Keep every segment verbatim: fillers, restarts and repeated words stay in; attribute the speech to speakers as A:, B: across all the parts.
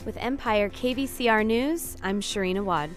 A: With Empire K V C R News, I'm Shireen Awad.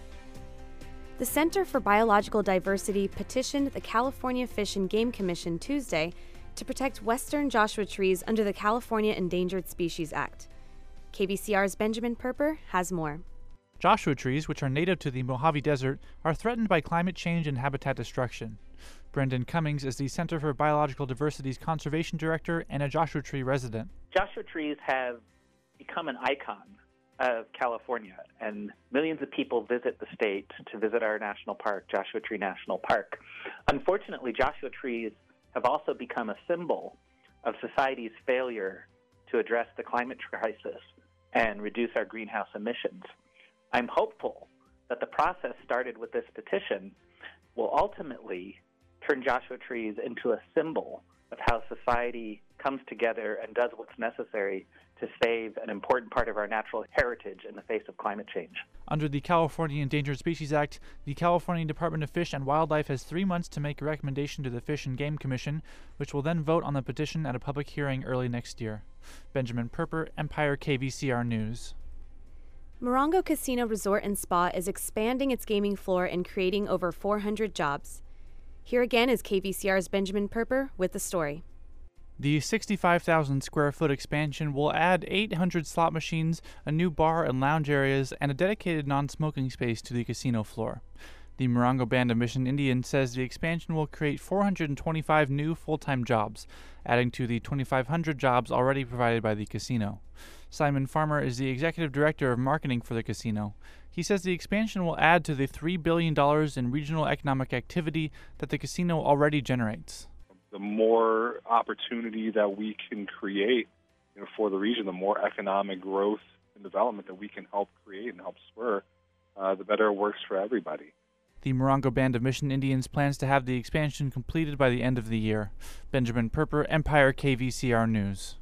A: The Center for Biological Diversity petitioned the California Fish and Game Commission Tuesday to protect western Joshua trees under the California Endangered Species Act. K V C R's Benjamin Perper has more.
B: Joshua trees, which are native to the Mojave Desert, are threatened by climate change and habitat destruction. Brendan Cummings is the Center for Biological Diversity's Conservation Director and a Joshua Tree resident.
C: Joshua trees have become an icon of California, and millions of people visit the state to visit our national park, Joshua Tree National Park. Unfortunately, Joshua trees have also become a symbol of society's failure to address the climate crisis and reduce our greenhouse emissions. I'm hopeful that the process started with this petition will ultimately turn Joshua trees into a symbol of how society comes together and does what's necessary to save an important part of our natural heritage in the face of climate change.
B: Under the California Endangered Species Act, the California Department of Fish and Wildlife has three months to make a recommendation to the Fish and Game Commission, which will then vote on the petition at a public hearing early next year. Benjamin Perper, Empire K V C R News.
A: Morongo Casino Resort and Spa is expanding its gaming floor and creating over four hundred jobs. Here again is K V C R's Benjamin Perper with the story.
B: The sixty-five thousand square foot expansion will add eight hundred slot machines, a new bar and lounge areas, and a dedicated non-smoking space to the casino floor. The Morongo Band of Mission Indians says the expansion will create four hundred twenty-five new full-time jobs, adding to the twenty-five hundred jobs already provided by the casino. Simon Farmer is the executive director of marketing for the casino. He says the expansion will add to the three billion dollars in regional economic activity that the casino already generates.
D: The more opportunity that we can create, you know, for the region, the more economic growth and development that we can help create and help spur, uh, the better it works for everybody.
B: The Morongo Band of Mission Indians plans to have the expansion completed by the end of the year. Benjamin Perper, Empire K V C R News.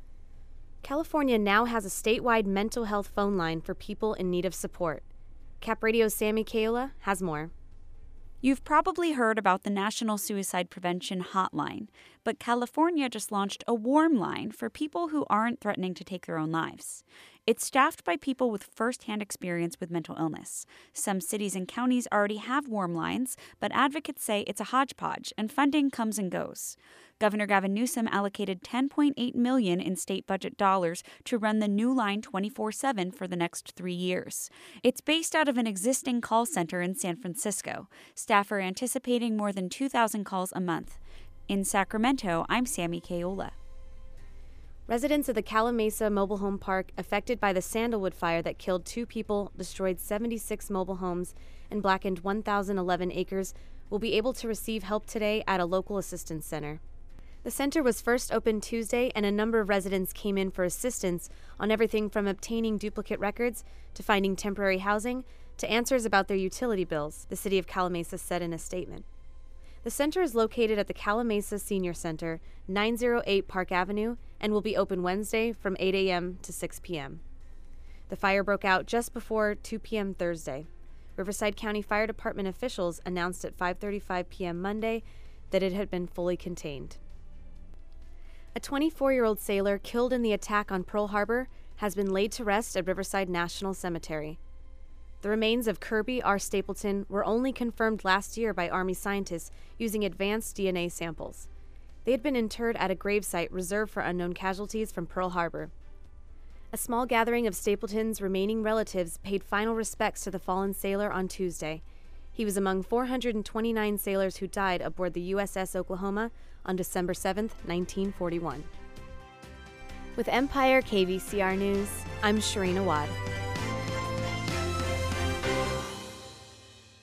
A: California now has a statewide mental health phone line for people in need of support. Cap Radio's Sammy Kayola has more.
E: You've probably heard about the National Suicide Prevention Hotline, but California just launched a warm line for people who aren't threatening to take their own lives. It's staffed by people with first-hand experience with mental illness. Some cities and counties already have warm lines, but advocates say it's a hodgepodge and funding comes and goes. Governor Gavin Newsom allocated ten point eight million dollars in state budget dollars to run the new line twenty-four seven for the next three years. It's based out of an existing call center in San Francisco. Staff are anticipating more than two thousand calls a month. In Sacramento, I'm Sammy Kayola.
A: Residents of the Calimesa Mobile Home Park affected by the Sandalwood fire that killed two people, destroyed seventy-six mobile homes, and blackened one thousand eleven acres will be able to receive help today at a local assistance center. The center was first opened Tuesday, and a number of residents came in for assistance on everything from obtaining duplicate records to finding temporary housing to answers about their utility bills, the city of Calimesa said in a statement. The center is located at the Calimesa Senior Center, nine oh eight Park Avenue, and will be open Wednesday from eight a.m. to six p.m. The fire broke out just before two p.m. Thursday. Riverside County Fire Department officials announced at five thirty-five p.m. Monday that it had been fully contained. A twenty-four-year-old sailor killed in the attack on Pearl Harbor has been laid to rest at Riverside National Cemetery. The remains of Kirby R. Stapleton were only confirmed last year by Army scientists using advanced D N A samples. They had been interred at a gravesite reserved for unknown casualties from Pearl Harbor. A small gathering of Stapleton's remaining relatives paid final respects to the fallen sailor on Tuesday. He was among four hundred twenty-nine sailors who died aboard the U S S Oklahoma on December seventh, nineteen forty-one. With Empire K V C R News, I'm Shireen Awad.